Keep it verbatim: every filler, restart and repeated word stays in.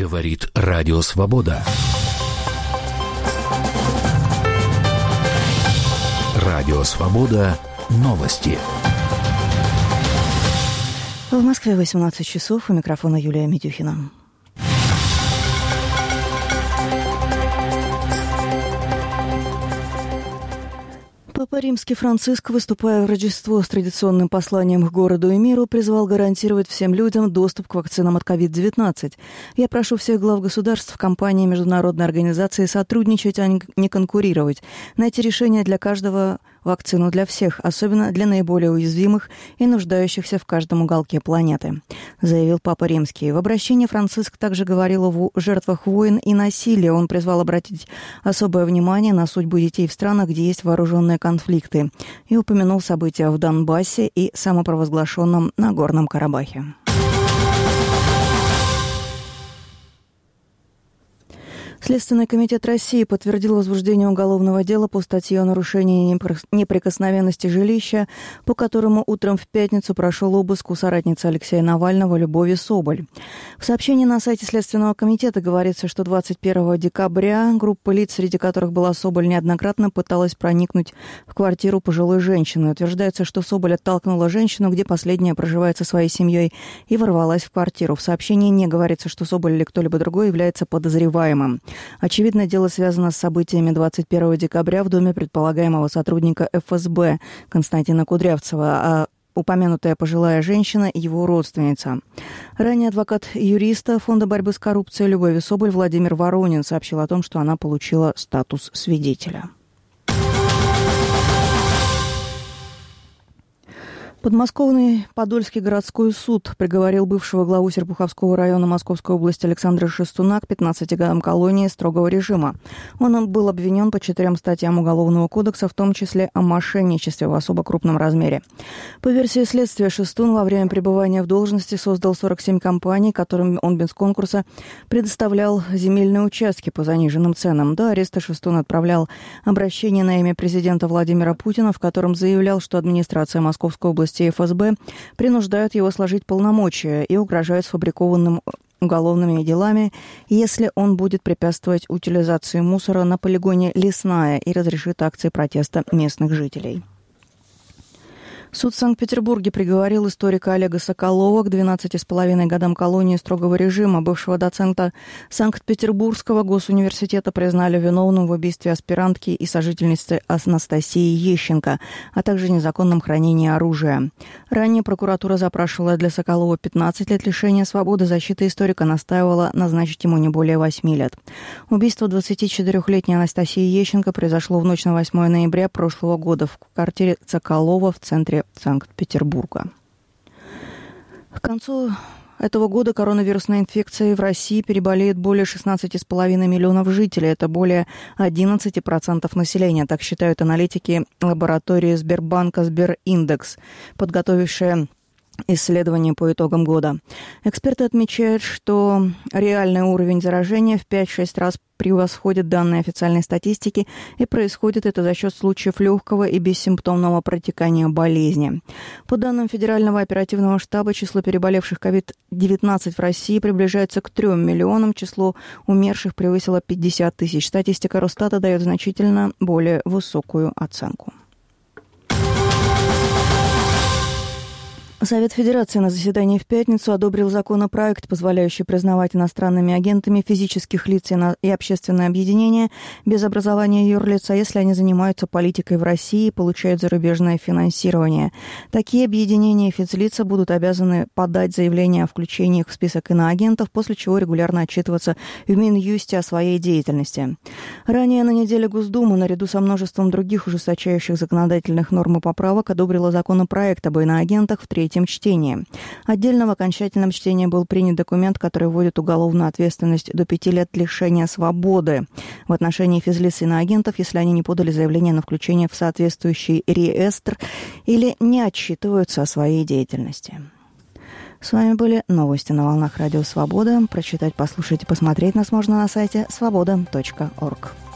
Говорит Радио Свобода. Радио Свобода. Новости. В Москве восемнадцать часов. У микрофона Юлия Митюхина. Папа Римский Франциск, выступая в Рождество с традиционным посланием к городу и миру, призвал гарантировать всем людям доступ к вакцинам от ковид девятнадцать. «Я прошу всех глав государств, компаний, международной организации сотрудничать, а не конкурировать. Найти решение для каждого, вакцину для всех, особенно для наиболее уязвимых и нуждающихся в каждом уголке планеты», заявил Папа Римский. В обращении Франциск также говорил о жертвах войн и насилия. Он призвал обратить особое внимание на судьбу детей в странах, где есть вооруженные конфликты, и упомянул события в Донбассе и самопровозглашенном Нагорном Карабахе. Следственный комитет России подтвердил возбуждение уголовного дела по статье о нарушении неприкосновенности жилища, по которому утром в пятницу прошел обыск у соратницы Алексея Навального Любови Соболь. В сообщении на сайте Следственного комитета говорится, что двадцать первого декабря группа лиц, среди которых была Соболь, неоднократно пыталась проникнуть в квартиру пожилой женщины. Утверждается, что Соболь оттолкнула женщину, где последняя проживает со своей семьей, и ворвалась в квартиру. В сообщении не говорится, что Соболь или кто-либо другой является подозреваемым. Очевидно, дело связано с событиями двадцать первого декабря в доме предполагаемого сотрудника эф эс бэ Константина Кудрявцева, а упомянутая пожилая женщина – его родственница. Ранее адвокат юриста Фонда борьбы с коррупцией Любови Соболь Владимир Воронин сообщил о том, что она получила статус свидетеля. Подмосковный Подольский городской суд приговорил бывшего главу Серпуховского района Московской области Александра Шестуна к пятнадцати годам колонии строгого режима. Он был обвинен по четырем статьям Уголовного кодекса, в том числе о мошенничестве в особо крупном размере. По версии следствия, Шестун во время пребывания в должности создал сорок семь компаний, которым он без конкурса предоставлял земельные участки по заниженным ценам. До ареста Шестун отправлял обращение на имя президента Владимира Путина, в котором заявлял, что администрация Московской области эф эс бэ принуждают его сложить полномочия и угрожают сфабрикованным уголовными делами, если он будет препятствовать утилизации мусора на полигоне «Лесная» и разрешит акции протеста местных жителей. Суд в Санкт-Петербурге приговорил историка Олега Соколова к двенадцати с половиной годам колонии строгого режима. Бывшего доцента Санкт-Петербургского госуниверситета признали виновным в убийстве аспирантки и сожительницы Анастасии Ещенко, а также незаконном хранении оружия. Ранее прокуратура запрашивала для Соколова пятнадцать лет лишения свободы. Защита историка настаивала назначить ему не более восьми лет. Убийство двадцатичетырёхлетней Анастасии Ещенко произошло в ночь на восьмое ноября прошлого года в квартире Соколова в центре Санкт-Петербурга. К концу этого года коронавирусной инфекцией в России переболеет более шестнадцати с половиной миллионов жителей. Это более одиннадцать процентов населения, так считают аналитики лаборатории Сбербанка «Сбериндекс», подготовившие исследования по итогам года. Эксперты отмечают, что реальный уровень заражения в пять-шесть раз превосходит данные официальной статистики, и происходит это за счет случаев легкого и бессимптомного протекания болезни. По данным Федерального оперативного штаба, число переболевших ковид девятнадцать в России приближается к трем миллионам, число умерших превысило пятьдесят тысяч. Статистика Росстата дает значительно более высокую оценку. Совет Федерации на заседании в пятницу одобрил законопроект, позволяющий признавать иностранными агентами физических лиц и общественные объединения без образования юрлица, если они занимаются политикой в России и получают зарубежное финансирование. Такие объединения и физлица будут обязаны подать заявление о включении их в список иноагентов, после чего регулярно отчитываться в Минюсте о своей деятельности. Ранее на неделе Госдума, наряду со множеством других ужесточающих законодательных норм и поправок, одобрила законопроект об иноагентах в третьем чтении. Отдельно в окончательном чтении был принят документ, который вводит уголовную ответственность до пяти лет лишения свободы в отношении физлиц и иноагентов, если они не подали заявление на включение в соответствующий реестр или не отчитываются о своей деятельности. С вами были новости на волнах Радио Свобода. Прочитать, послушать и посмотреть нас можно на сайте свобода точка орг.